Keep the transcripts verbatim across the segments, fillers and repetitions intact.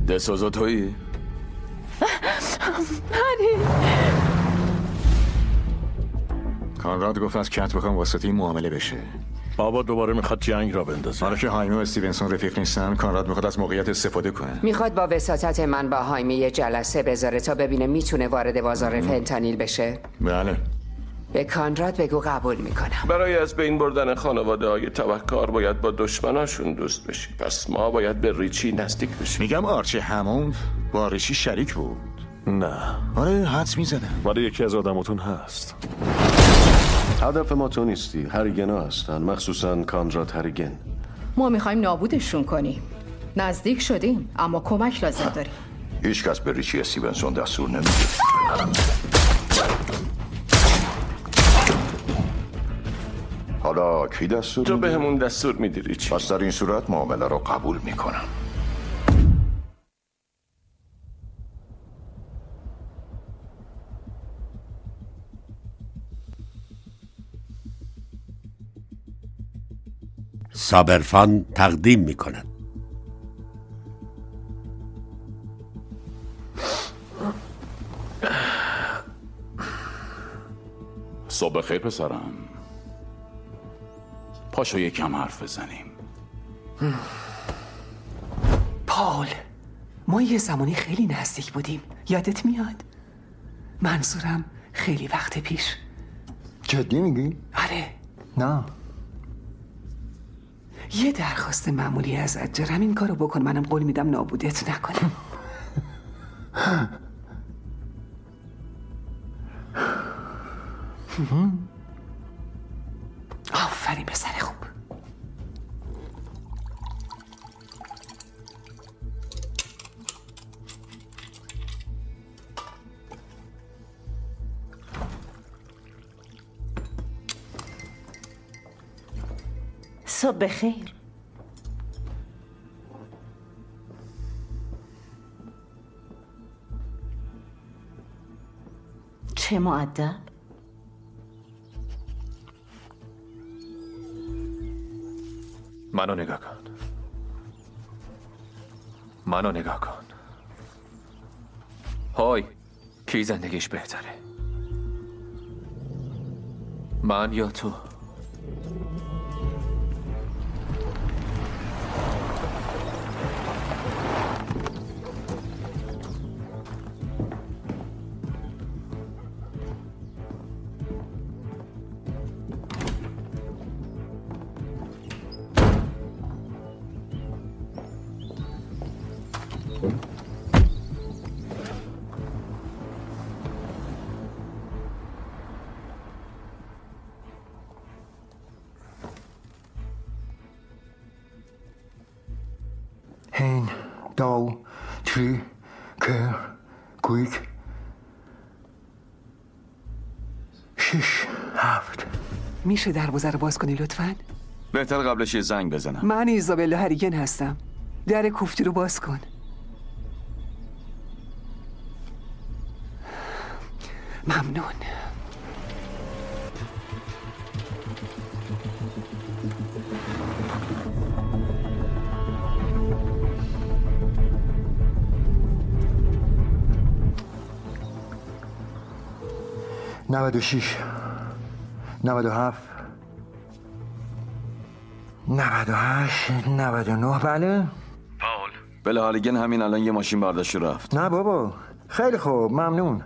دسوزو تویی؟ منی. کانراد گفت از کت بخوام واسطه این معامله بشه. بابا دوباره میخواد جنگ را بندازه. حالا که هایمه و استیونسون رفیق نیستن، کانراد میخواد از موقعیت استفاده کنه. میخواد با وساطت من با هایمه یه جلسه بذاره تا ببینه میتونه وارد بازار فنتانیل بشه. بله. به کانراد بگو قبول میکنم. برای از بین بردن خانواده های تبهکار باید با دشمناشون دوست بشیم. پس ما باید به ریچی نزدیک بشیم. میگم آرچی همون با ریچی شریک بود. نه. آره حدس میزنم. ولی یکی از آدماتون هست. هدف ما تو نیستی، هریگنا هستن، مخصوصا کانراد هریگن. ما میخوایم نابودشون کنیم. نزدیک شدیم اما کمک لازم داریم. هیچ کس به ریچی استیونسون دستور نمیده. حالا کی دستور تو میده؟ به همون دستور میدی ریچی. پس در این صورت معامله رو قبول میکنم. سابرفان تقدیم می کند. صبح خیر پسرم. پاشو یکم حرف بزنیم. پاول، ما یه زمانی خیلی نزدیک بودیم، یادت میاد؟ منظورم خیلی وقت پیش. جدی میگی؟ آره. نه. یه درخواست معمولی ازت، جرم این کارو بکن، منم قول میدم نابودت نکنم. آفرین پسر خوب. صبح بخیر. چه مؤدب. منو نگاه کن. منو نگاه کن. های، کی زندگیش بهتره؟ من یا تو؟ هین، دو، تری، که، کویک، شش، هفت. میشه دروازه رو باز کنی لطفاً؟ بهتر قبلش یه زنگ بزنم. من ایزابلا هریگن هستم. در کوفتی رو باز کن. ممنون. نود و شیش، نود و هفت، نود و هشت، نود و نه. بله پاول بله هالیگن همین الان یه ماشین برداشت رفت. نه بابا، خیلی خوب، ممنون.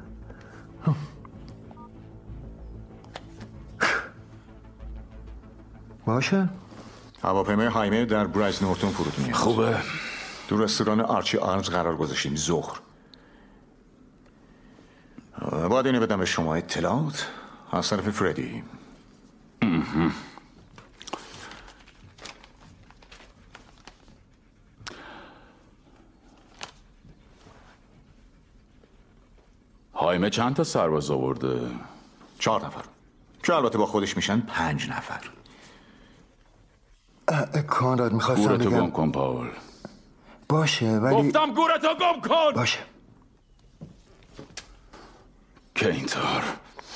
باشه. هواپیمای هایمه در برایز نورتون فرود میاد. خوبه. تو رستوران آرچی آرمز قرار گذاشتیم ظهر. باید اینو بدم به شما اطلاعات از طرف فردی. هایمه چند تا سرباز آورده؟ چهار نفر که البته با خودش میشن پنج نفر. کانراد میخواستم بگم گورتو گم کن پاول. باشه ولی گفتم گورتو گم کن. باشه. که اینطور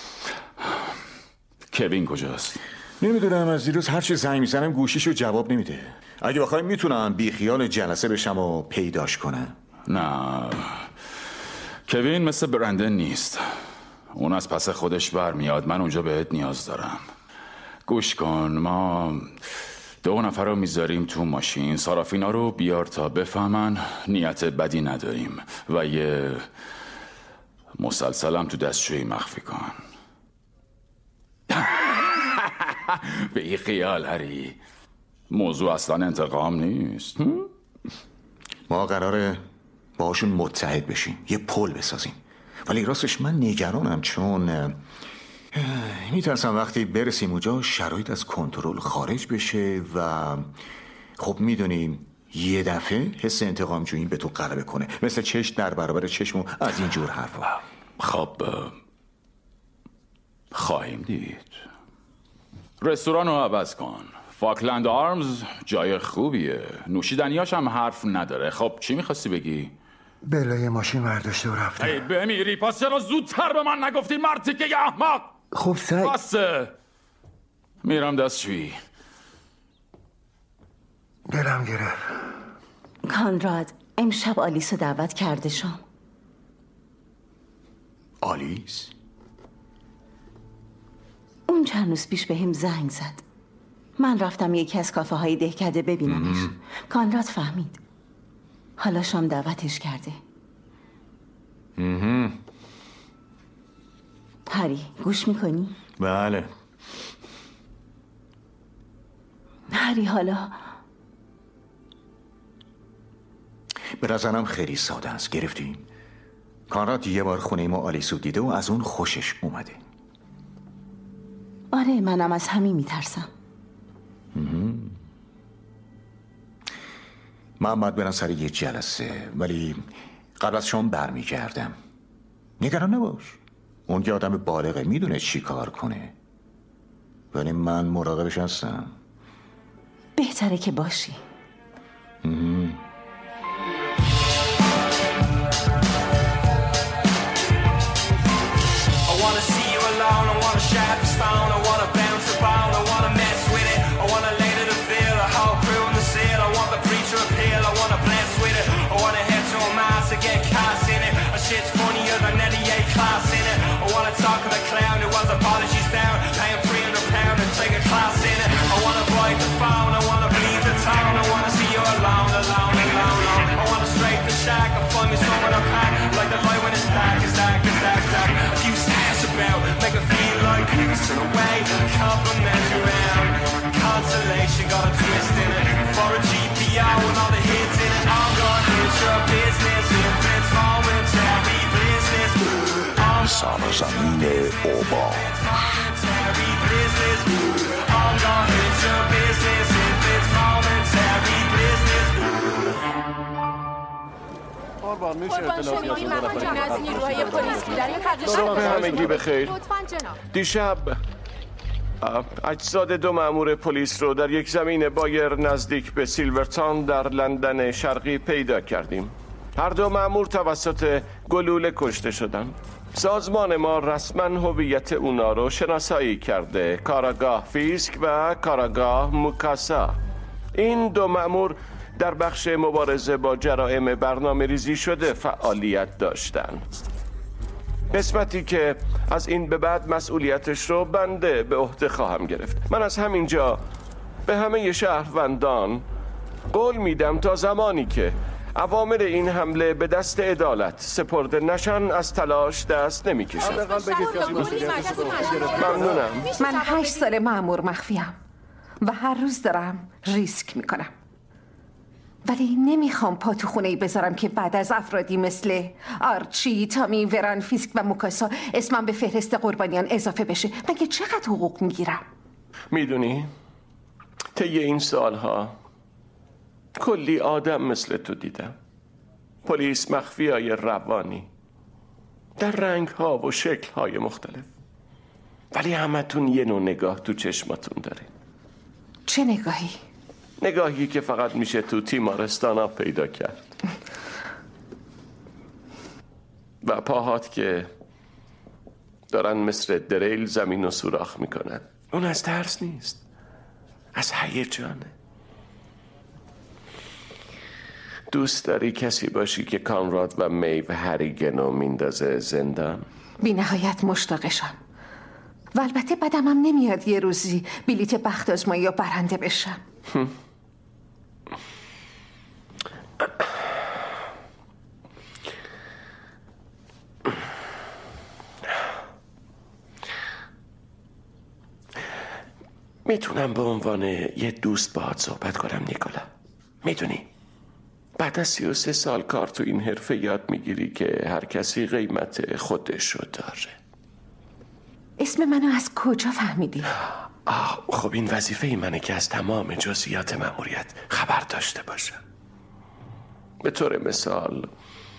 کوین کجاست؟ نمیدونم، از دیروز هر چی زنگ میزنم گوشیشو جواب نمیده. اگه بخوایم میتونم بی خیال جلسه بشم و پیداش کنم. نه، کوین مثل برندن نیست. اون از پس خودش برمیاد. من اونجا بهت نیاز دارم. گوش کن، ما دو نفر رو میذاریم تو ماشین. صرافینا رو بیار تا بفهمن نیت بدی نداریم و یه مسلسلم تو دستشویی مخفی کن. به این خیال هری، موضوع اصلا انتقام نیست. ما قراره باهاشون متحد بشیم، یه پل بسازیم. ولی راستش من نگرانم، چون میترسم وقتی برسیم اونجا شرایط از کنترل خارج بشه و خب میدونیم یه دفعه حس انتقام جویی به تو غلبه کنه، مثل چشم در برابر چشم و از این جور حرفا. خب خواهیم دید. رستوران رو عوض کن. فاکلند آرمز جای خوبیه، نوشیدنیاش هم حرف نداره. خب چی میخواستی بگی؟ بلای ماشین برداشته و رفته. ای بمیری، پس چرا زودتر به من نگفتی مرتی که یه احمق؟ خب سعی بسه، میرم دستشویی. دلم گرفت. کانراد امشب آلیس رو دعوت کرده شام. آلیس؟ اون چند روز پیش به هم زنگ زد. من رفتم یکی از کافه های دهکده ببینمش. کانراد فهمید. حالا شام دعوتش کرده. مهم. هری گوش میکنی؟ بله. هری حالا به نظرم خیلی ساده است. گرفتیم؟ کانراد یه بار خونه ما آلیسو دیده و از اون خوشش اومده. آره منم از همین میترسم. من باید برم سر یه جلسه، ولی قبل از شام برمیگردم. نگران نباش، اون که آدم بالغه، میدونه چی کار کنه، ولی من مراقبش هستم. بهتره که باشی. مم. Shit's funnier than any A-class in it. I wanna talk to the clown who wants apologies down, pay him three hundred pounds and take a class in it. I wanna bite the phone, I wanna bleed the town, I wanna see you alone, alone, alone, alone. I wanna straight the shack and find me someone to pack, like the light when it's dark, it's dark, it's dark, dark. A few stars about, make it feel like peace in a way, compliment you round. Consolation got a twist in it, for a G P O and all the hits in it. I'm gonna hit your business, infinite moments. سرزمین اوبا. قربان میشه اطلاعاتی از نیروهای پلیس بیداری صبح همگی بخیر. دیشب اجساد دو مأمور پلیس رو در یک زمین بایر نزدیک به سیلورتان در لندن شرقی پیدا کردیم. هر دو مأمور توسط گلوله کشته شدند. سازمان ما رسما هویت اونا رو شناسایی کرده، کاراگاه فیسک و کاراگاه موکاسا. این دو مأمور در بخش مبارزه با جرائم برنامه ریزی شده فعالیت داشتند. قسمتی که از این به بعد مسئولیتش رو بنده به عهده خواهم گرفت. من از همینجا به همه شهروندان قول میدم تا زمانی که اوامر این حمله به دست عدالت سپرده نشن از تلاش دست نمیکشم. ممنونم. من هشت سال مأمور مخفیم و هر روز دارم ریسک میکنم، ولی نمیخوام پا تو خونه‌ای بذارم که بعد از افرادی مثل آرچی، تامی، وران، فیسک و موکاسا اسمم به فهرست قربانیان اضافه بشه. مگه چقدر حقوق میگیرم؟ میدونی طی این سالها کلی آدم مثل تو دیدم. پلیس مخفیای روانی در رنگ ها و شکل های مختلف، ولی همتون یه نوع نگاه تو چشماتون داره. چه نگاهی؟ نگاهی که فقط میشه تو تیمارستان ها پیدا کرد. و پاهات که دارن مثل دریل زمین رو سوراخ میکنن. اون از ترس نیست، از هیجانه. دوست داری کسی باشی که کانراد و میو هریگنو میندازه زندان؟ بی نهایت مشتاقشم و البته بدم هم نمیاد یه روزی بلیت بخت آزمایی یا برنده بشم. میتونم به عنوان یه دوست باهات صحبت کنم نیکولا. میدونی بعد از سی و سه سال کار تو این حرفه یاد میگیری که هر کسی قیمت خودشو داره. اسم منو از کجا فهمیدی؟ آه خب این وظیفه منه که از تمام جزئیات مأموریت خبر داشته باشم. به طور مثال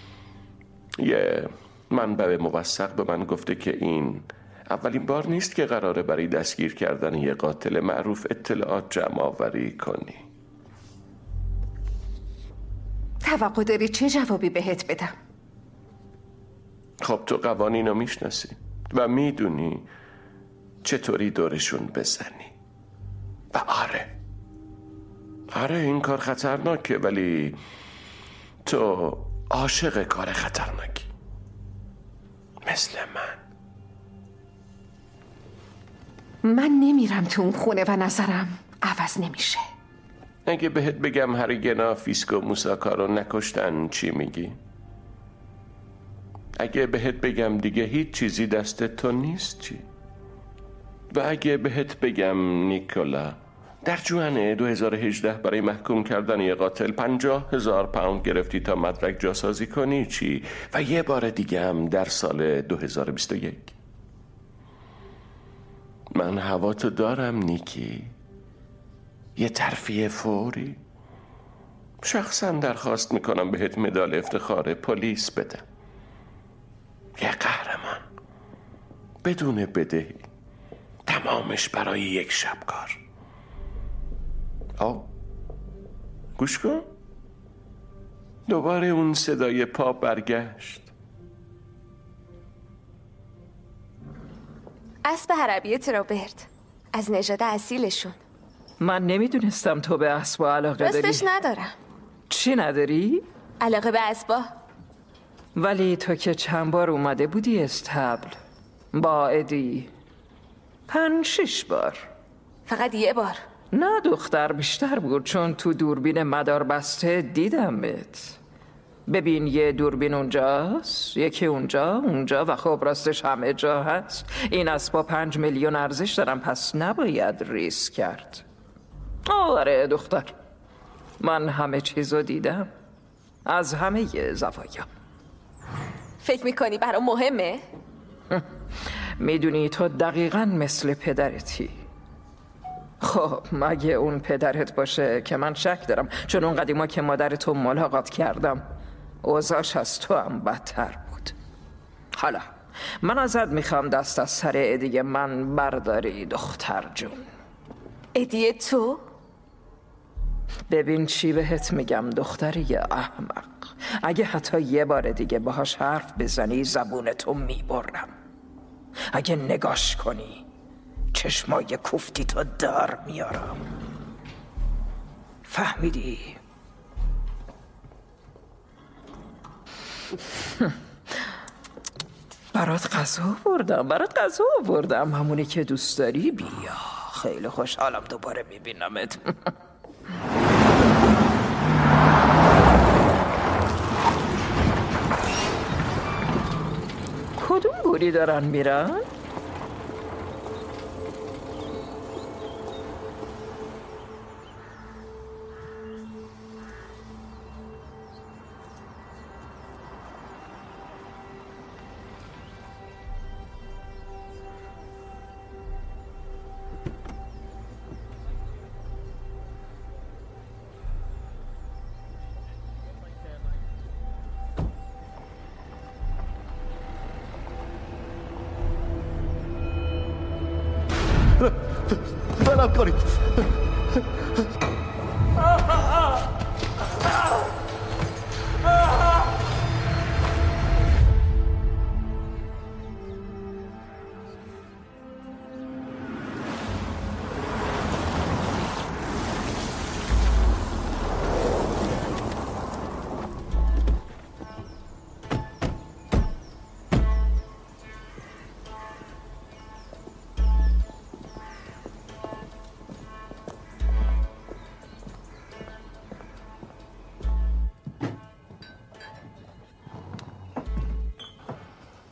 یه منبع موثق به من گفته که این اولین بار نیست که قراره برای دستگیر کردن یه قاتل معروف اطلاعات جمع آوری کنی. توقع داری چه جوابی بهت بدم؟ خب تو قوانین رو میشناسی و میدونی چطوری دورشون بزنی. و آره آره این کار خطرناکه، ولی تو عاشق کار خطرناکی مثل من. من نمیرم تو اون خونه و نظرم عوض نمیشه. اگه بهت بگم هریگنا فیسکو موساکا رو نکشتن چی میگی؟ اگه بهت بگم دیگه هیچ چیزی دست تو نیست چی؟ و اگه بهت بگم نیکولا در جوان دو هزار و هجده برای محکوم کردن یه قاتل پنجاه هزار پوند گرفتی تا مدرک جاسازی کنی چی؟ و یه بار دیگه هم در سال دو هزار و بیست و یک. من هواتو دارم نیکی. یه ترفیع فوری. شخصا درخواست میکنم بهت مدال افتخار پلیس بدم. یه قهرمان بدون بدهی، تمامش برای یک شب کار. آو گوش کن، دوباره اون صدای پا برگشت. اسب عربی تروبرت از نژاد اصیلشون. من نمیدونستم تو به اسبا علاقه داری. راستش ندارم. چی نداری؟ علاقه به اسبا. ولی تو که چند بار اومده بودی استبل با ادی. پنج شش بار. فقط یه بار. نه دختر، بیشتر بود، چون تو دوربین مدار بسته دیدمت. ببین یه دوربین اونجاست، یکی اونجا، اونجا و خب راستش همه جا هست. این اسبا پنج میلیون ارزش دارن، پس نباید ریسک کرد. آره دختر، من همه چیزو دیدم از همه زوایا. فکر میکنی برام مهمه؟ میدونی تو دقیقاً مثل پدرتی. خب مگه اون پدرت باشه که من شک دارم، چون اون قدیما که مادرتو ملاقات کردم اوضاعش از تو هم بدتر بود. حالا من ازت میخوام دست از سر ادی من برداری دختر جون. ادی تو؟ ببین چی بهت میگم دختری احمق، اگه حتی یه بار دیگه باهاش حرف بزنی زبونتو میبرم. اگه نگاش کنی چشمای کوفتی تو دار میارم. فهمیدی؟ برات غذا بردم برات غذا بردم همونی که دوست داری. بیا، خیلی خوشحالم دوباره میبینمت. کدوم گوری دارن میرن؟ بلم کنید.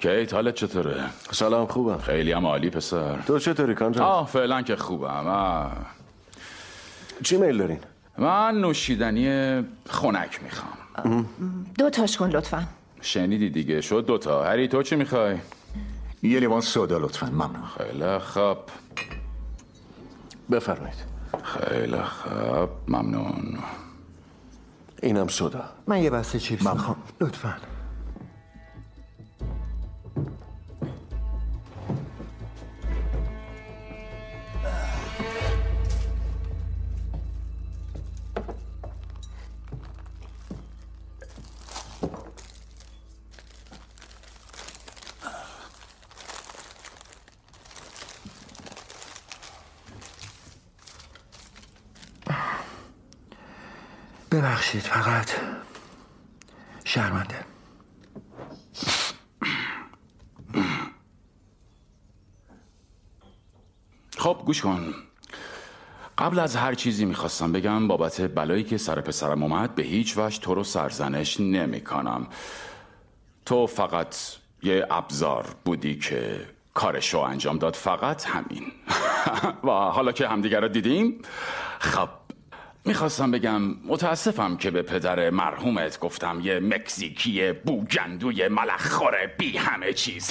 کیت حالت چطوره؟ سلام، خوبم. خیلی هم عالی پسر. تو چطوری کانجا؟ آه فعلا که خوبم. آه. چی میل دارین؟ من نوشیدنی خنک میخوام. دو تاش کن لطفا. شنیدی دیگه، شد دوتا. هری تو چی میخوای؟ یه لیوان سودا لطفا. ممنون. خیلی خوب. بفرمایید. خیلی خوب، ممنون. اینم سودا. من یه بسته چیپس میخوام لطفا. ببخشید فقط شرمنده. خب گوش کن. قبل از هر چیزی میخواستم بگم بابت بلایی که سر پسرم اومد به هیچ وجه تو رو سرزنش نمی کنم. تو فقط یه ابزار بودی که کارشو انجام داد، فقط همین. و حالا که همدیگر رو دیدیم، خب میخواستم بگم متاسفم که به پدر مرحومت گفتم یه مکزیکی بوگندوی ملخوره بی همه چیز.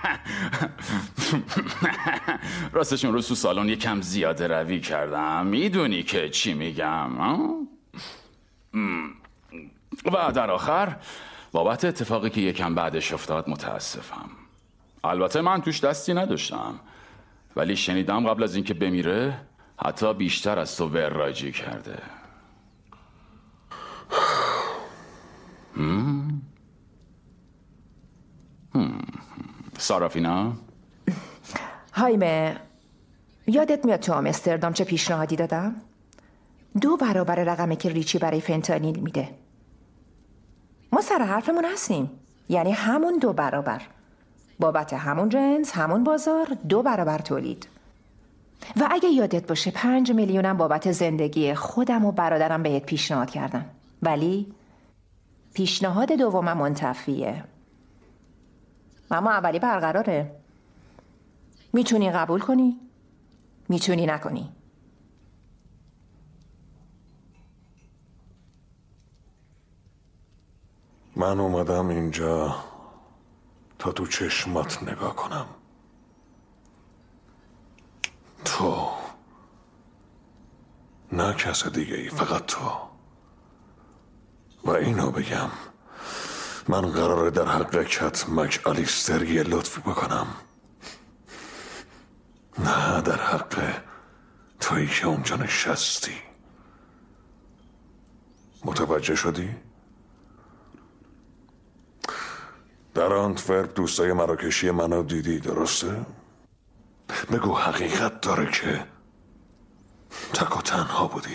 راستشون رو تو سالن یکم زیاده روی کردم. میدونی که چی میگم؟ و در آخر بابت اتفاقی که یکم بعدش افتاد متاسفم. البته من توش دستی نداشتم، ولی شنیدم قبل از اینکه بمیره حتی بیشتر از تو وراجی کرده. هم؟ هم. سارافینا؟ هایمه، یادت میاد تو آمستردام چه پیشنهادی دادم؟ دو برابر رقمی که ریچی برای فنتانیل میده. ما سر حرفمون هستیم، یعنی همون دو برابر، بابت همون جنس، همون بازار، دو برابر تولید. و اگه یادت باشه پنج میلیونم بابت زندگی خودم و برادرم بهت پیشنهاد کردم، ولی پیشنهاد دومم منتفیه. اما اولی برقراره. میتونی قبول کنی، میتونی نکنی. من اومدم اینجا تا تو چشمات نگاه کنم. تو، نه کس دیگه ای، فقط تو. و اینو بگم، من قراره در حق کت مک آلیستر یه لطفی بکنم. نه در حق تویی که اونجا نشستی. متوجه شدی؟ در آنتورپ دوستای مراکشی منو دیدی، درسته؟ بگو حقیقت داره که تک و تنها بودی.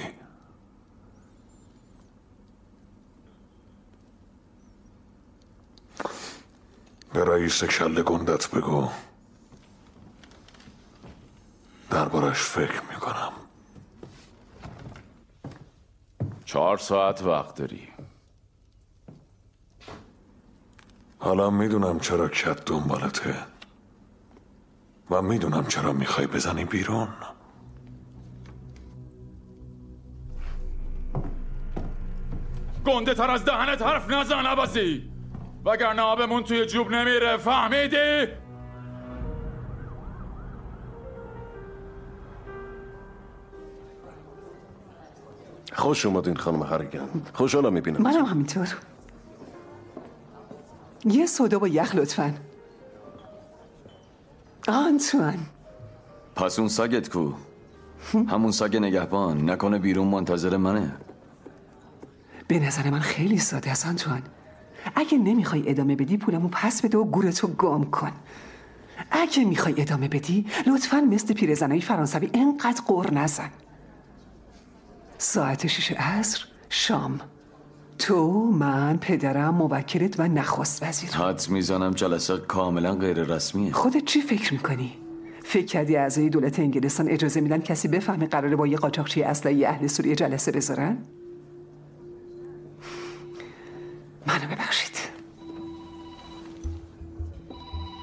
به رئیس کله گندت بگو دربارش فکر میکنم. چهار ساعت وقت داری. حالا میدونم چرا کت دنبالته و میدونم چرا میخوای بزنی بیرون. گنده تر از دهنت حرف نزن عباسی، وگرنه آبمون توی جوب نمیره، فهمیدی؟ خوش اومدین خانم هریگن. خوشحالم میبینم. منم همینطور. یه سودا با یخ لطفاً. آنتوان. پس اون سگت کو؟ همون سگ نگهبان نکنه بیرون منتظر منه؟ به نظر من خیلی ساده است آنتوان. اگه نمیخوای ادامه بدی پولمو پس بده و گورتو گم کن. اگه میخوای ادامه بدی لطفاً مثل پیرزنای فرانسوی انقدر قر نزن. ساعت شیش عصر شام. تو، من، پدرم، موکلت و نخست وزیر. حدس میزنم جلسه کاملا غیر رسمیه. خودت چی فکر میکنی؟ فکر کردی اعضای دولت انگلستان اجازه میدن کسی بفهمه قراره با یه قاچاقچی اسلحه‌ای اهل سوریه جلسه بذارن؟ منو ببخشید.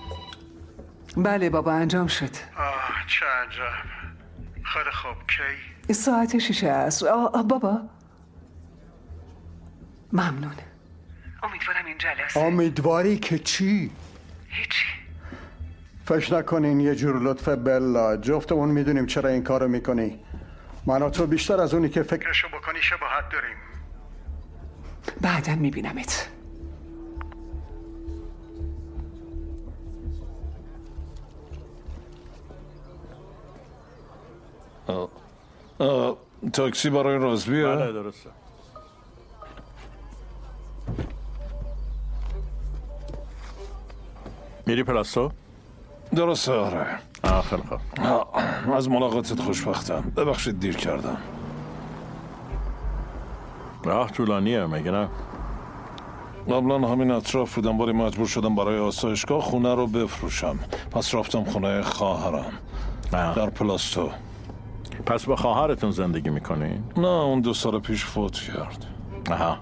بله بابا انجام شد. آه چه عجب. خیلی خوب. کی؟ ساعت شیشه است. آه, آه بابا ممنون. امیدوارم این جلسه. امیدواری که چی؟ هیچی. فکر نکنین یه جور لطفه بلا. جفتمون میدونیم چرا این کارو میکنی. من و تو بیشتر از اونی که فکرشو بکنی شباهت داریم. بعداً میبینمت. آه. آه. تاکسی برای رازبیه؟ بله درسته. میری پلاستو؟ درسته آره. آه خیلی خوب. از ملاقاتت خوشبختم. ببخشید دیر کردم. راه طولانیه مگه نه؟ قبلا همین اطراف بودم ولی مجبور شدم برای آسایشگاه خونه رو بفروشم. پس رفتم خونه خواهرم در پلاستو. پس با خواهرتون زندگی میکنین؟ نه اون دو سال پیش فوت کرد. آها.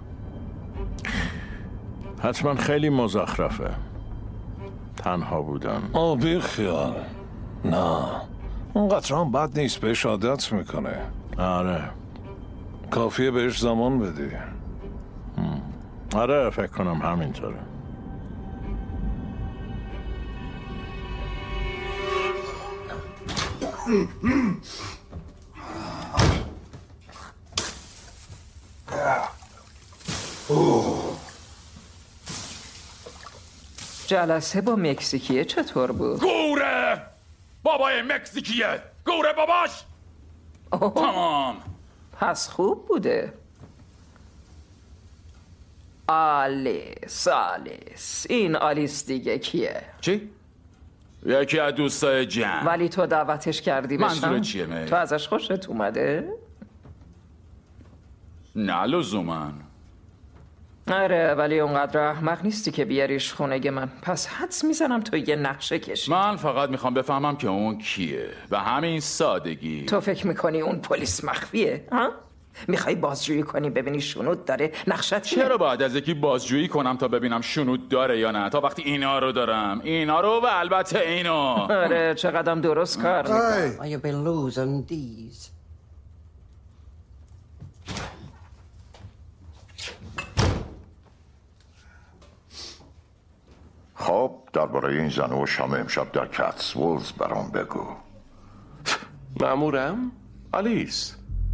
حتما خیلی مزخرفه تنها بودن. آه بی خیال. نه اونقدر هم بد نیست، بهش عادت میکنه. آره کافیه بهش زمان بدی. آره فکر کنم همینطوره. جلسه با مکزیکیه چطور بود؟ گوره بابای مکزیکیه. گوره باباش. تمام. پس خوب بوده. آلیس آلیس این آلیس دیگه کیه؟ چی؟ یکی از دوستای جمع. ولی تو دعوتش کردی بشم؟ منظور چیه می؟ تو ازش خوشت اومده؟ نه لزومن. آره ولی اونقدر احمق نیستی که بیاریش خونگی من. پس حدس میزنم تو یه نقشه کشی. من فقط میخوام بفهمم که اون کیه و همین سادگی. تو فکر میکنی اون پلیس مخفیه؟ ها؟ میخوای بازجویی کنی ببینی شنود داره نقشت؟ چرا باید از یکی بازجویی کنم تا ببینم شنود داره یا نه؟ تا وقتی اینا رو دارم، اینا رو و البته اینو. آره چقدرم درست کار میکنم. You've been losing these. خب درباره این زن و شام امشب در کاتسولز برام بگو. مأمورم آلیس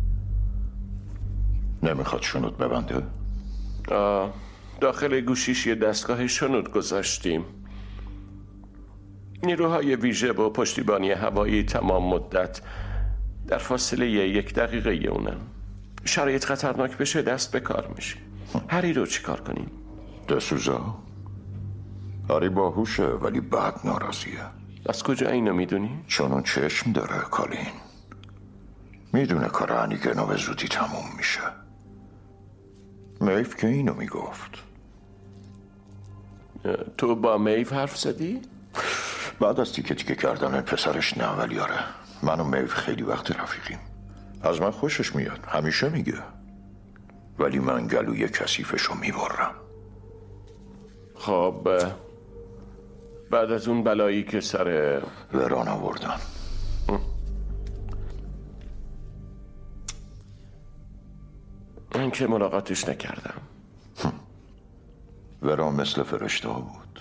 نمیخواد شنود ببنده؟ آه. داخل گوشیش یه دستگاه شنود گذاشتیم. نیروهای ویژه و پشتیبانی هوایی تمام مدت در فاصله یک دقیقه اونن. شرایط خطرناک بشه دست به کار میشه. هری رو چی کار کنیم؟ دسوزا؟ هری باهوشه ولی بد ناراضیه. از کجا اینو میدونی؟ چون اون چشم داره کالین. میدونه کار انیگنا به زودی تموم میشه. میف که اینو میگفت. تو با میف حرف زدی؟ بعد از تیکه تیکه کردن پسرش نه ولی آره. من و میف خیلی وقت رفیقیم. از من خوشش میاد همیشه میگه. ولی من گلوی کثیفشو میبرم. خب بعد از اون بلایی که سر وران آوردن من که ملاقاتش نکردم. وران مثل فرشته ها بود.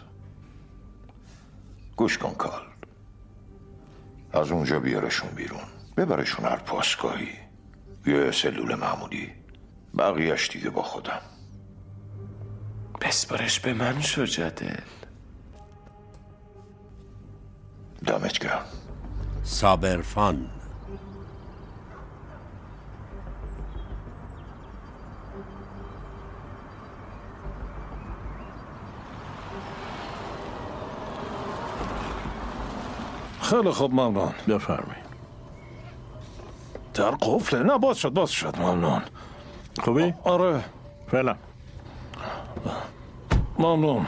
گوش کن کال. از اونجا بیارشون بیرون. ببرشون هر پاسگاهی. یه سلول معمولی. بقیهش دیگه با خودم. بسپارش به من شجاعت. دمت گرم. صابرفان. خیلی خوب ممنون. بفرمایید. در قفله؟ نه باز شد باز شد. ممنون. خوبی؟ آره فعلا. ممنون.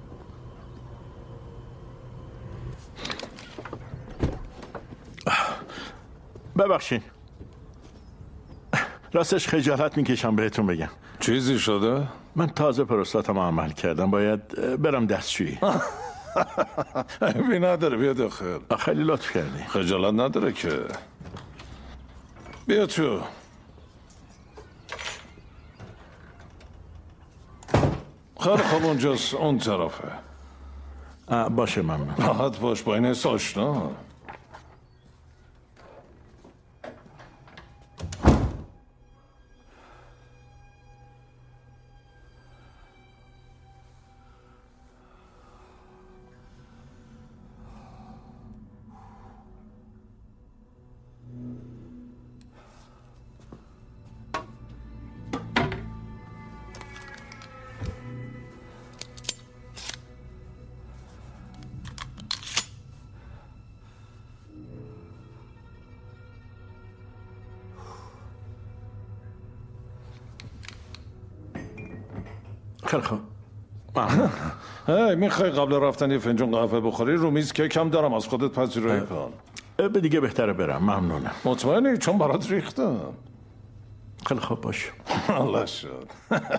ببخشید راستش خجالت میکشم بهتون بگم. چیزی شده؟ من تازه پروستاتم عمل کردم باید برم دستشویی. بی نداره بیا داخل. خیلی لطف کردی. خجالت نداره که. بیا تو. خیلی خوب اونجاست، اون طرفه. باشه ممنون. راحت باش با این حس آشنا. خیلی خوب. هی میخوای قبل رفتن یه فنجون قهوه بخوری؟ رو میز کیک هم دارم، از خودت پذیرایی کن. به دیگه بهتره برم. ممنونم. مطمئنی؟ چون برات ریختم. خیلی خوب باش. الله شد.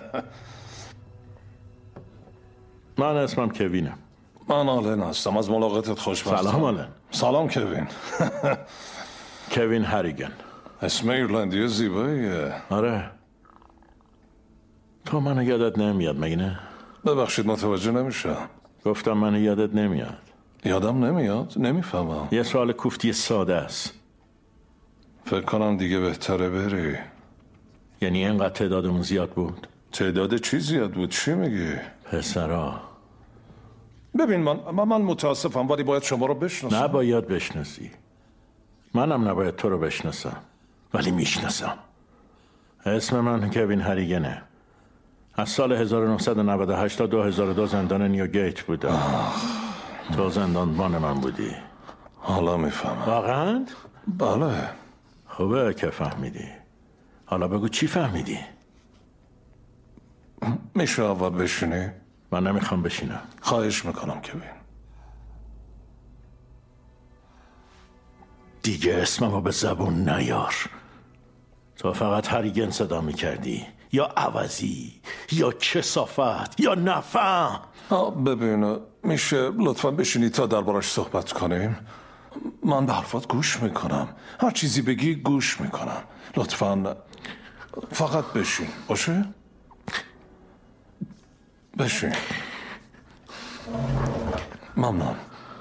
من اسمم کوینم. من آلن هستم. از ملاقاتت خوشبختم. سلام آلن. سلام کوین. کوین هریگن. اسم ایرلندی زیباییه. آره. تو منو یادت نمیاد مگه نه؟ ببخشید متوجه نمیشم. گفتم منو یادت نمیاد. یادم نمیاد؟ نمیفهمم. یه سوال کوفتی ساده است. فکر کنم دیگه بهتره بری. یعنی اینقدر تعدادمون زیاد بود؟ تعداد چی زیاد بود؟ چی میگی؟ پسرا. ببین من من متاسفم ولی باید شما رو بشناسم. نباید بشناسی. منم نباید تو رو بشناسم. ولی میشناسم. اسم من کوین هریگنه. از سال هزار و نهصد و نود و هشت تا دو هزار و دو زندان نیوگیت بودم. تو زندانبان من بودی. حالا میفهمم. واقعا؟ بله. خوبه که فهمیدی. حالا بگو چی فهمیدی؟ میشه اول بشینی؟ من نمیخوام بشینم. خواهش میکنم کوین. دیگه اسممو به زبون نیار. تو فقط هریگن صدا میکردی، یا عوضی، یا کثافت، یا نفهم. ببین میشه لطفا بشینی تا دربارش صحبت کنیم؟ من به حرفات گوش میکنم. هر چیزی بگی گوش میکنم. لطفا فقط بشین. باشه؟ بشین. ممنون.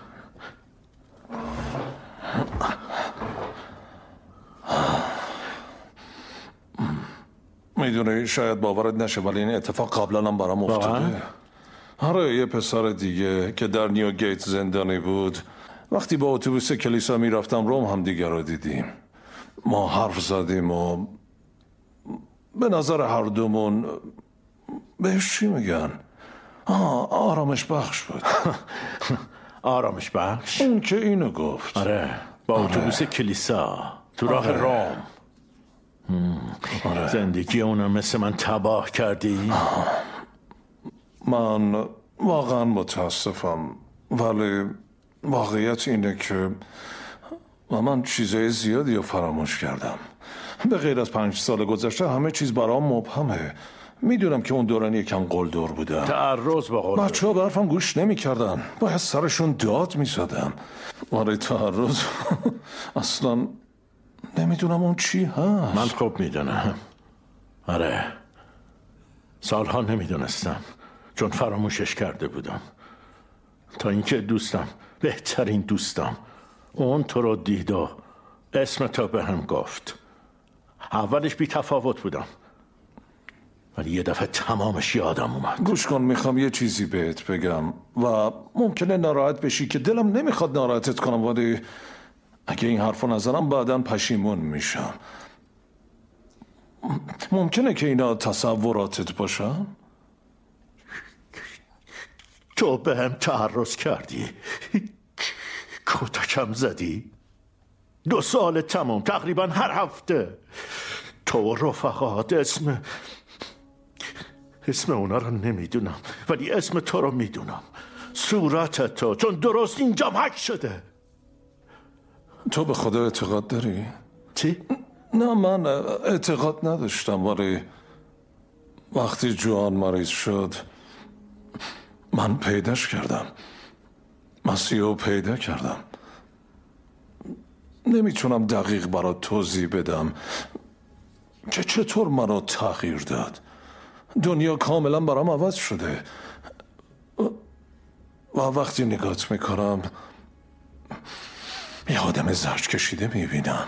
میدونی شاید باورت نشه ولی این اتفاق قبلا هم برام افتاده. آره یه پسر دیگه که در نیوگیت زندانی بود، وقتی با اتوبوس کلیسا میرفتم روم هم دیگه رو دیدیم. ما حرف زدیم و به نظر هر دومون بهش چی میگن؟ آه آرامش بخش بود. آرامش بخش؟ اون که اینو گفت. آره با اتوبوس کلیسا تو راه آره. روم. آره. زندگی اونو مثل من تباه کردی؟ من واقعا متاسفم ولی واقعیت اینه که من چیزای زیادی رو فراموش کردم. به غیر از پنج سال گذشته همه چیز برام مبهمه. میدونم که اون دوران یکم قلدر بودم. تعرض با قلدر. بچه ها به حرفم گوش نمی کردن. باید سرشون داد می زدم. ولی تعرض اصلا نمیدونم اون چی هست. من خوب میدونم. آره سالها نمیدونستم چون فراموشش کرده بودم تا اینکه دوستم، بهترین دوستم، اون تو رو دید و اسم تو به هم گفت. اولش بی تفاوت بودم ولی یه دفعه تمامش یادم اومد. گوش کن میخوام یه چیزی بهت بگم و ممکنه ناراحت بشی که دلم نمیخواد ناراحتت کنم ولی اگه این حرفو نزنم بعداً پشیمون میشم. ممکنه که اینا تصوراتت باشن؟ تو به هم تعرض کردی، کتکم زدی، دو سال تمام تقریبا هر هفته تو و رفقات اسم اسم اونا رو نمیدونم ولی اسم تو رو میدونم، صورت تو، چون درست اینجام حک شده. تو به خدا اعتقاد داری؟ چی؟ نه من اعتقاد نداشتم ولی وقتی جوان مریض شد من پیداش کردم. مسیحو پیدا کردم. نمیتونم دقیق برات توضیح بدم که چطور منو تغییر داد. دنیا کاملا برام عوض شده و وقتی نگات میکنم یه آدم زرد کشیده میبینم.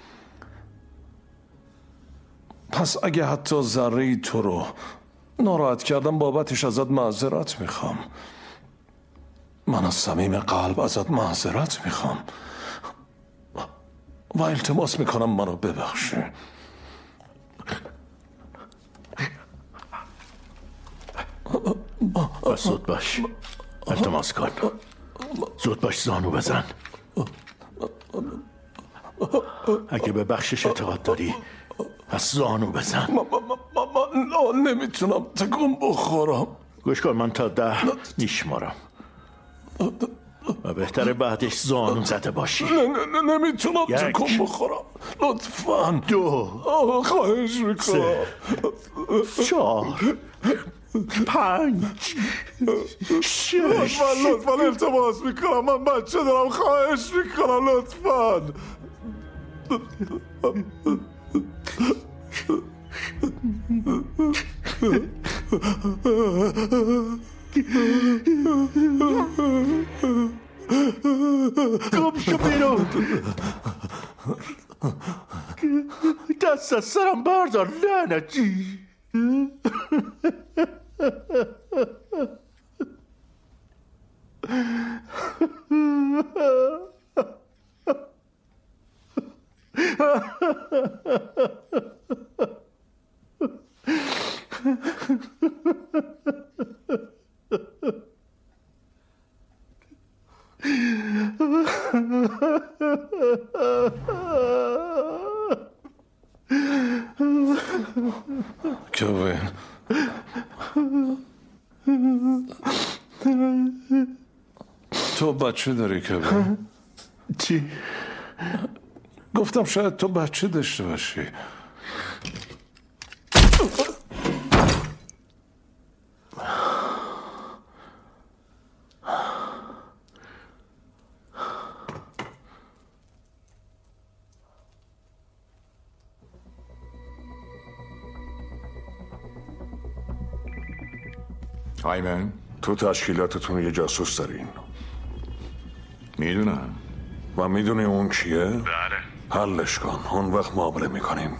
پس اگه حتی ذره‌ای تو رو ناراحت کردم بابتش ازت معذرت میخوام. من از صمیم قلب ازت معذرت میخوام و التماس میکنم منو ببخشی. بس زود باش، التماس کن. زود باش، زانو بزن. اگه به بخشش اعتقاد داری پس زانو بزن. من نمیتونم تکون بخورم. گوش کن، من تا ده میشمارم و بهتره بعدش زانو زده باشی. نه نه نه نمیتونم تکون بخورم. لطفاً. دو، خواهش میکنم. چهار، پنج، شش. لطفاً لطفاً التماس میکنم، من بچه دارم. خواهش میکنم لطفاً. گم شو بیرون. دست از سرم بردار لعنتی. کوین، تو بچه داری کوین؟ چی؟ گفتم شاید تو بچه داشته باشی. هایمن، تو تشکیلاتتون یه جاسوس دارین. میدونم. و میدونی اون کیه؟ بله. حلش کن، اون وقت معامله میکنیم.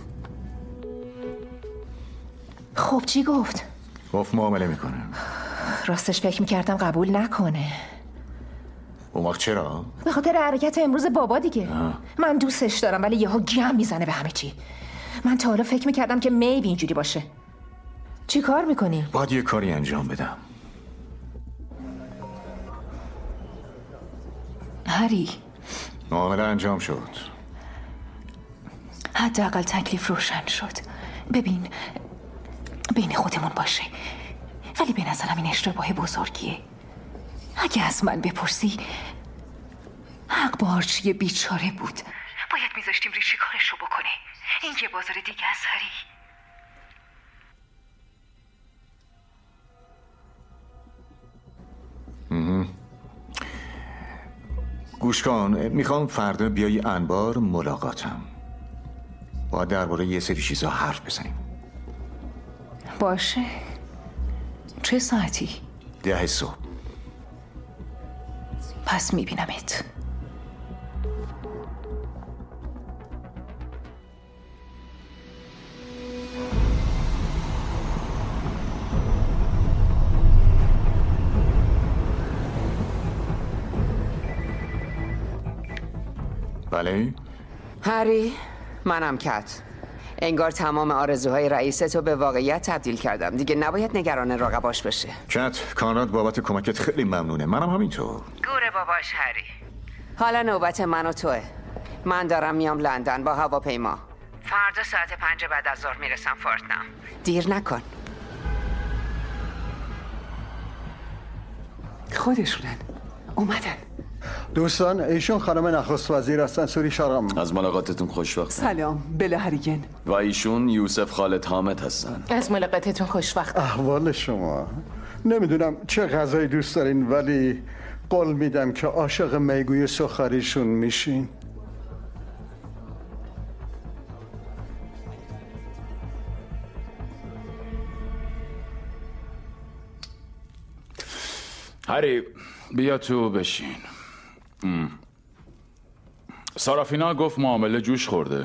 خب چی گفت؟ گفت معامله میکنه. راستش فکر میکردم قبول نکنه. اون وقت چرا؟ به خاطر حرکت امروز بابا دیگه. آه. من دوستش دارم ولی یهو گم میزنه به همه چی. من تا حالا فکر میکردم که میب اینجوری باشه. چی کار میکنی؟ باید یه کاری انجام بدم. هری، معامله انجام شد. حداقل تکلیف روشن شد. ببین، بین خودمون باشه، ولی به نظرم این اشتباه بزرگیه. اگه از من بپرسی حق با آرچی بیچاره بود. باید میذاشتیم ریشی کارشو بکنه. این یه بازار دیگه از هری. گوش کن، میخوام فردا بیای انبار ملاقاتم. باید درباره یه سری چیزا حرف بزنیم. باشه. چه ساعتی؟ ده صبح. پس میبینمت. بله؟ هری، منم کت. انگار تمام آرزوهای رئیستو به واقعیت تبدیل کردم. دیگه نباید نگران راقباش بشه. کت، کانراد بابت کمکت خیلی ممنونه. منم همینطور. گوره باباش هری. حالا نوبت من و توه. من دارم میام لندن با هواپیما. فردا ساعت پنج بعد از ظهر میرسم فورتنام. دیر نکن. خودشونن اومدن. دوستان، ایشون خانم نخست وزیر هستن. سوری شارم. از ملاقاتتون خوشوقتم. سلام، بله هریگن. و ایشون یوسف خالد حامد هستن. از ملاقاتتون خوشوقتم. احوال شما؟ نمیدونم چه غذایی دوست دارین ولی قول میدم که عاشق میگوی سخریشون میشین. هری بیا تو بشین. ام. سارافینا گفت معامله جوش خورده.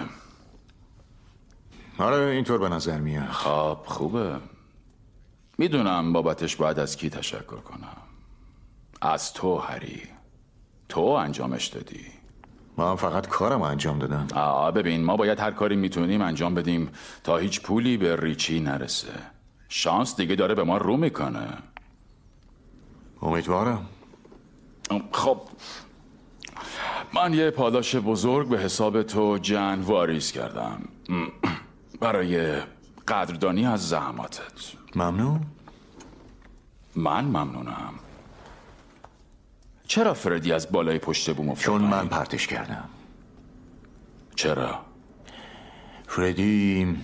آره اینطور به نظر میاد. خب خوبه. میدونم بابتش باید از کی تشکر کنم. از تو هری. تو انجامش دادی. ما هم فقط کارم انجام دادم. آه ببین ما باید هر کاری میتونیم انجام بدیم تا هیچ پولی به ریچی نرسه. شانس دیگه داره به ما رو میکنه. امیدوارم. خب من یه پاداش بزرگ به حساب تو جن واریز کردم برای قدردانی از زحماتت. ممنون. من ممنونم. چرا فردی از بالای پشت بوم افتاد؟ چون من پرتش کردم. چرا؟ فردی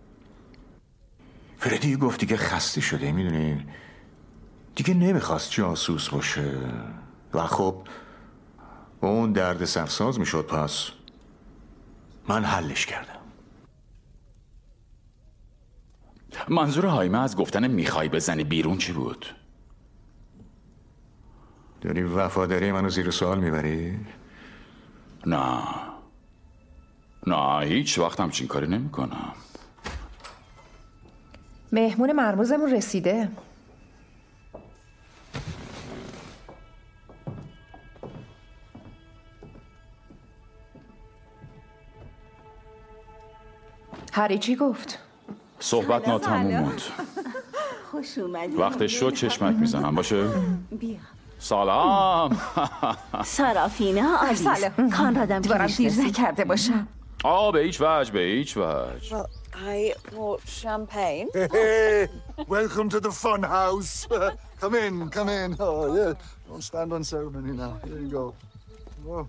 فردی گفت دیگه خسته شده، میدونین دیگه نمیخواست جاسوس باشه و خب اون درد سرساز میشد، پس من حلش کردم. منظور هایمه از گفتن میخوای بزنی بیرون چی بود؟ داری وفاداری منو زیر سوال میبری؟ نه نه هیچ وقت همچین کاری نمی کنم. مهمون مرموزمون رسیده. هری چی گفت؟ صحبت ناتموم موند. خوش اومدی. وقتش شد چشمک میزنم باشه؟ بیا. سلام. سارافینا آلیس. سلام. کانرادم که دارم دیر میشناسی. نکرده باشم. آه به هیچ وجه به هیچ وجه. Well, I bought champagne. Hey, hey, welcome to the fun house. Come in, come in. Oh, yeah. Don't stand on ceremony now. There you go. Whoa.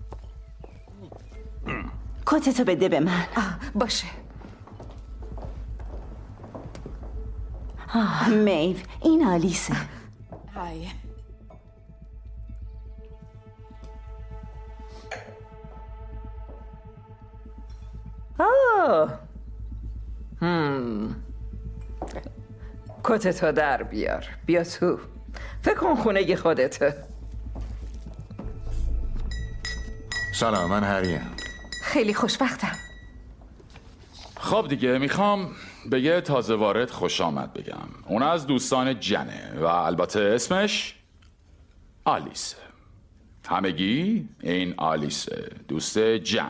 کتتو بده به من. باشه. آه میو این آلیسه. Hi. آه هم کتتو در بیار. بیا تو. فکر کن خونه خودته. سلام من هریم. خیلی خوشبختم. خب دیگه میخوام به یه تازه وارد خوش آمد بگم. اون از دوستان جنه و البته اسمش آلیسه. همگی این آلیسه دوست جن.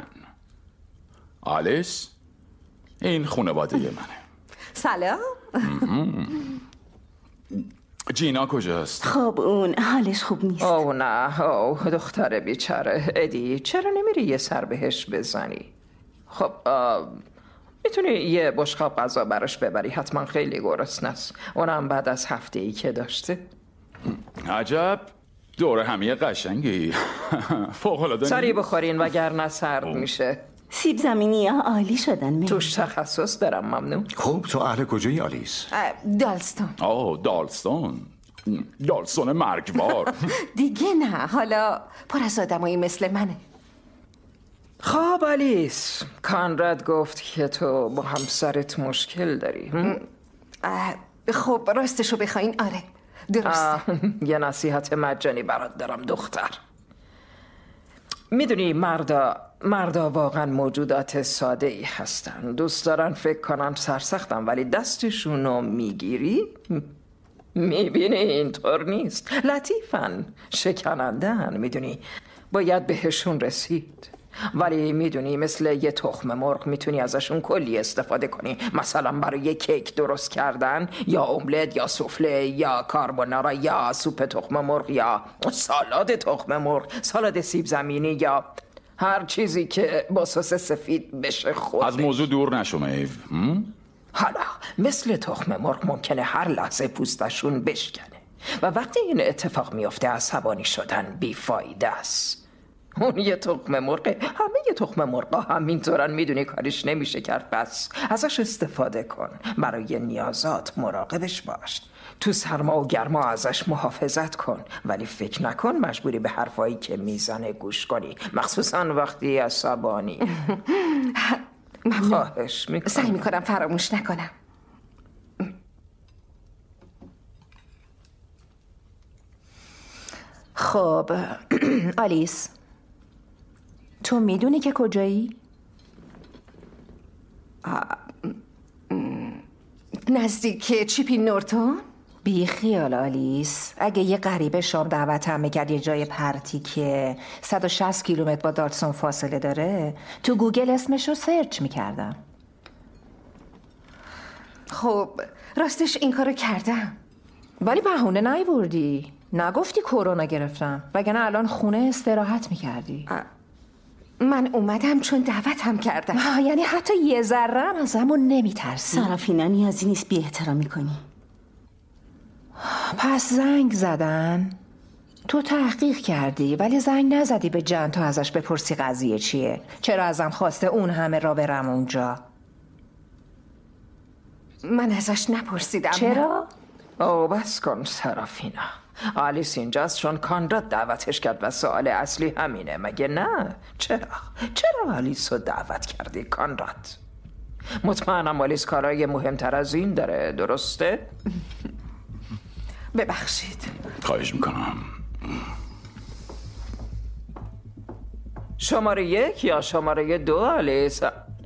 آلیس این خانواده منه. سلام. جینا کجاست؟ خب اون حالش خوب نیست. اوه نه اوه دختر بیچاره. ادی چرا نمیری یه سر بهش بزنی؟ خب میتونی یه بشقاب غذا براش ببری، حتما خیلی گرسنه است، اونم بعد از هفته ای که داشته. عجب دوره همیه قشنگی. فوق‌العاده. سری بخورین وگرنه سرد میشه. سیب زمینی ها عالی شدن. می توش تخصص دارم. ممنون. خب تو اهل کجایی آلیس؟ دالستون. آه دالستون. دالستون مرگبار. دیگه نه، حالا پر از آدمایی مثل منه. خب آلیس، کانراد گفت که تو با همسرت مشکل داری. خب راستشو بخواین آره درسته. یه نصیحت مجانی برات دارم دختر. میدونی مردا مردا واقعا موجودات ساده ای هستن. دوست دارن فکر کنن سرسختن ولی دستشونو میگیری میبینی اینطور نیست. لطیفن، شکنندن، میدونی باید بهشون رسید. ولی میدونی مثل یه تخم مرغ میتونی ازشون کلی استفاده کنی، مثلا برای یه کیک درست کردن یا املت یا سوفله یا کاربونارا یا سوپ تخم مرغ یا سالاد تخم مرغ، سالاد سیب زمینی یا هر چیزی که با سس سفید بشه خورد. از موضوع دور نشو میو. حالا مثل تخم مرغ ممکنه هر لحظه پوستشون بشکنه و وقتی این اتفاق میفته عصبانی شدن بیفایده است. اون یه تخم مرغه. همه یه تخم مرغا همینطورن، میدونی کاریش نمیشه کرد. پس ازش استفاده کن. برای نیازات مراقبش باش. تو سرما و گرما ازش محافظت کن، ولی فکر نکن مجبوری به حرفایی که میزنه گوش کنی، مخصوصا وقتی عصبانی. خواهش میکنم. سعی میکنم فراموش نکنم. خب آلیس، تو میدونی که کجایی؟ نزدیک چیپی نورتون؟ بی خیال آلیس، اگه یه غریبه شام دعوتم میکرد یه جای پرتی که صد و شصت کیلومتر با دالتون فاصله داره، تو گوگل اسمش رو سرچ میکردم. خب راستش این کارو کردم، ولی بهونه نیوردی. نگفتی کرونا گرفتم، وگرنه الان خونه استراحت میکردی. من اومدم چون دعوتم کردم. یعنی حتی یه ذره هم از همون نمیترسی؟ سرافینا نیازی نیست بی احترامی کنی. پس زنگ زدن؟ تو تحقیق کردی ولی زنگ نزدی به جن تا ازش بپرسی قضیه چیه؟ چرا ازم خواسته اون همه را برم اونجا؟ من ازش نپرسیدم. چرا؟ او بس کن سرافینا. آلیس اینجاست چون کانراد دعوتش کرد و سوال اصلی همینه، مگه نه؟ چرا؟ چرا آلیس رو دعوت کردی کانراد؟ مطمئنم آلیس کارهای مهمتر از این داره، درسته؟ ببخشید. خواهش میکنم. شماره یک یا شماره دو آلیس؟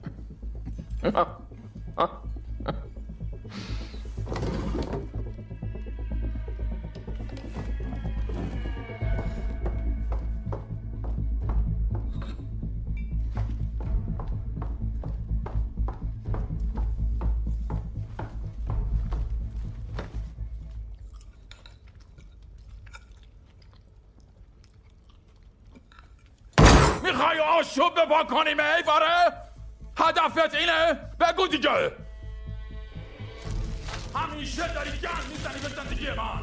میخوای آشوب بپا کنیم ایواره؟ هدفت اینه؟ بگو دیگه. همیشه داری گند میزنی به زندگی من.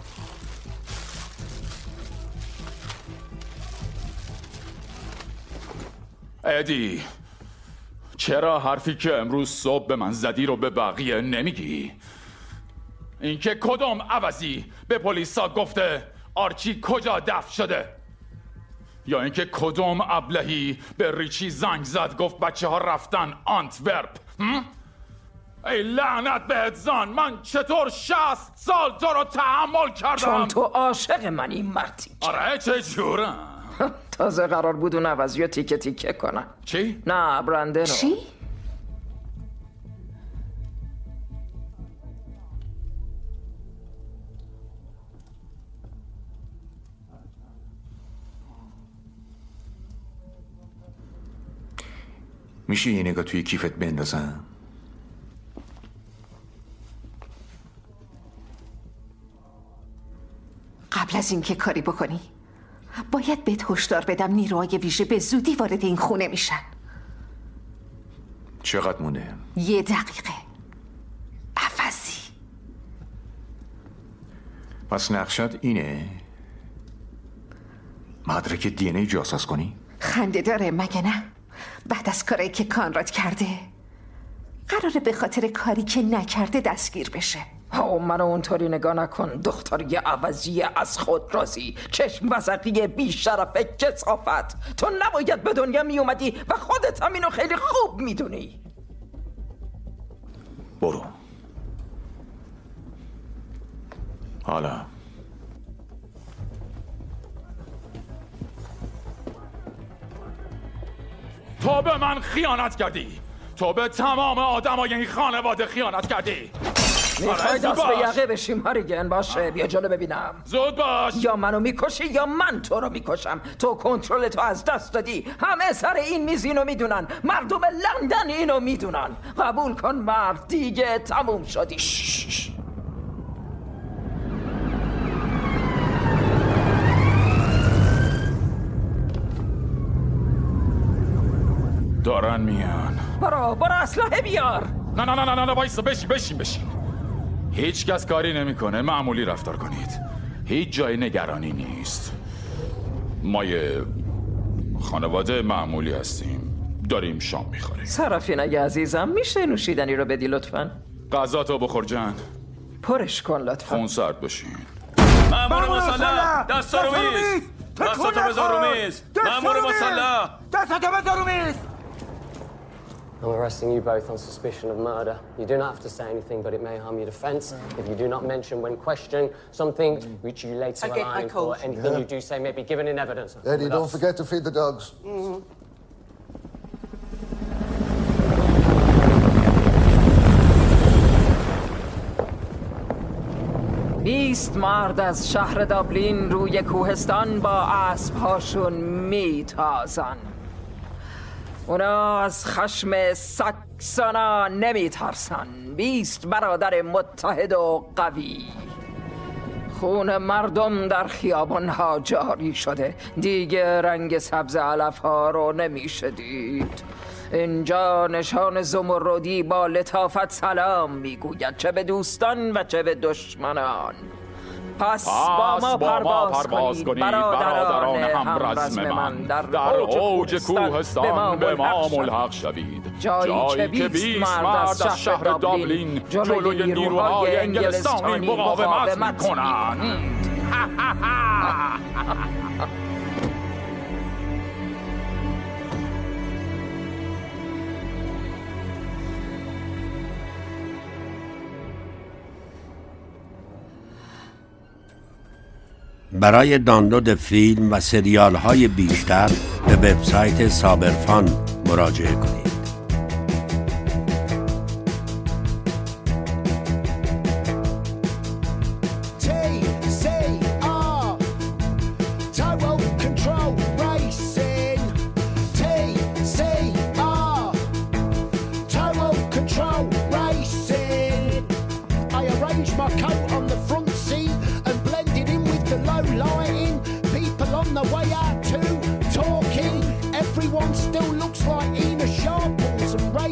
ادی، چرا حرفی که امروز صبح به من زدی رو به بقیه نمیگی؟ اینکه کدوم عوضی به پلیسا گفته آرچی کجا دفن شده؟ یا اینکه کدوم ابلهی به ریچی زنگ زد گفت بچه ها رفتن آنتورپ؟ ای لعنت بهت زان، من چطور شصت سال تو رو تحمل کردم؟ چون تو عاشق منی مرتی. آره چه جورم؟ تازه قرار بود اون عوضی رو تیکه تیکه کنم. چی؟ نه برندنو. چی؟ میشه یه نگاه توی کیفت بندازم؟ قبل از اینکه کاری بکنی باید بهت هشدار بدم نیروهای ویژه به زودی وارد این خونه میشن. چقدر مونده؟ یه دقیقه. عوضی. پس نقشت اینه؟ مدرک دی ان ای جاساز کنی؟ خنده داره مگه نه؟ بعد از کاری که کانراد کرده قراره به خاطر کاری که نکرده دستگیر بشه. او منو اونطوری نگاه نکن دختر یه عوضی از خود رازی، چشم وزقی بی شرف کثافت. تو نباید به دنیا می اومدی و خودت هم اینو خیلی خوب میدونی. برو. حالا تو به من خیانت کردی. تو به تمام آدمای این خانواده خیانت کردی. میخوای دست به یقه بشیم هریگن؟ باشه بیا جلو ببینم. زود باش. یا منو میکشی یا من تو رو میکشم. تو کنترل تو از دست دادی. همه سر این میز اینو میدونن. مردم لندن اینو میدونن. قبول کن مرد، دیگه تموم شدی. شش. دارن میان. برو برو اسلحه بیار. نه نه نه نه نه وایسا، بشین بشین بشین. هیچ کس کاری نمیکنه، معمولی رفتار کنید. هیچ جای نگرانی نیست. ما یه خانواده معمولی هستیم، داریم شام میخوریم. سرافینای عزیزم میشه نوشیدنی رو بدی لطفاً؟ غذا تو بخور جان. پرش کن لطفاً. خون سرد باشین. مأمور مسلح دستا رو میز، دستا تو بذار رو میز. مأمور مسلح دستا تو بذار رو میز. I'm arresting you both on suspicion of murder. You do not have to say anything, but it may harm your defense if you do not mention when questioned something which you later Okay, rely I on called. for. Anything Yeah. you do say may be given in evidence. Eddie, don't forget to feed the dogs. Mm-hmm. بیست مرد از شهر دابلین روی کوهستان با اسب‌هاشون میتازن. اونا از خشم ساکسونا نمیترسن. بیست برادر متحد و قوی. خون مردم در خیابان‌ها جاری شده. دیگه رنگ سبز علف‌ها رو نمیشه دید. اینجا نشان زمردی با لطافت سلام میگوید، چه به دوستان و چه به دشمنان. پس با ما پرواز, پرواز کنید برادران همرزم من. در, در اوج کوهستان به ما ملحق شوید. جایی که بیست مرد از شهر دابلین جلوی نیروهای انگلستانی مقاومت میکنند. برای دانلود فیلم و سریال های بیشتر به وبسایت سابرفان مراجعه کنید. Everyone still looks like Ena Sharples and Ray